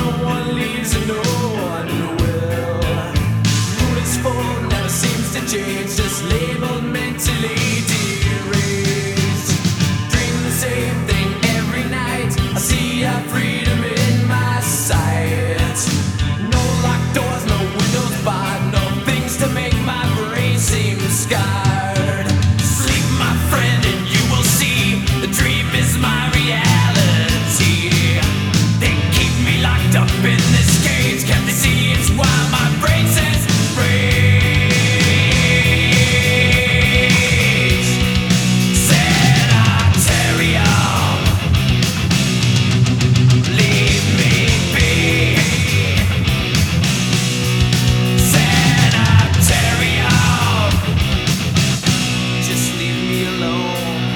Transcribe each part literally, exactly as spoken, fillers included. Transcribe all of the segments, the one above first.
no one leaves and no one will. Mood is full, never seems to change, just labeled mentally deranged. Dream the same thing every night, I see our freedom in my sight. No locked doors, no windows barred, no things to make my brain seem scarred. Sleep, my friend, and you will see the dream is my reality. They keep me locked up in this cage, can't they see it's why my brain says rage. Sanitarium, leave me be. Sanitarium, just leave me alone.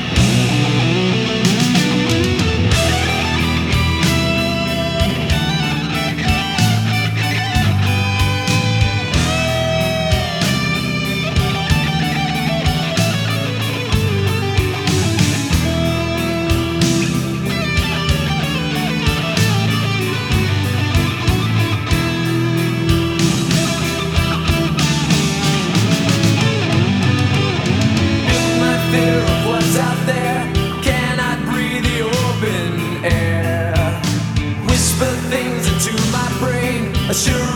Fear of what's out there, cannot breathe the open air. Whisper things into my brain, assure